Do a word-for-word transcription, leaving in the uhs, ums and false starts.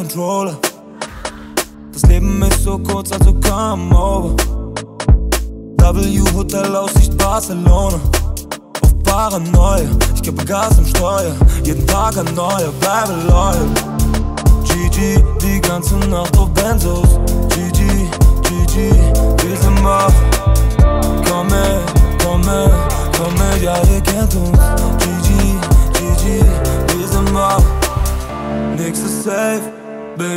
Controller. Das Leben ist so kurz, also come over. W Hotel Aussicht Barcelona. Auf Paranoia, ich gebe Gas im Steuer. Jeden Tag ein neuer, bleibe loyal. G G, die ganze Nacht auf Benzos. G G.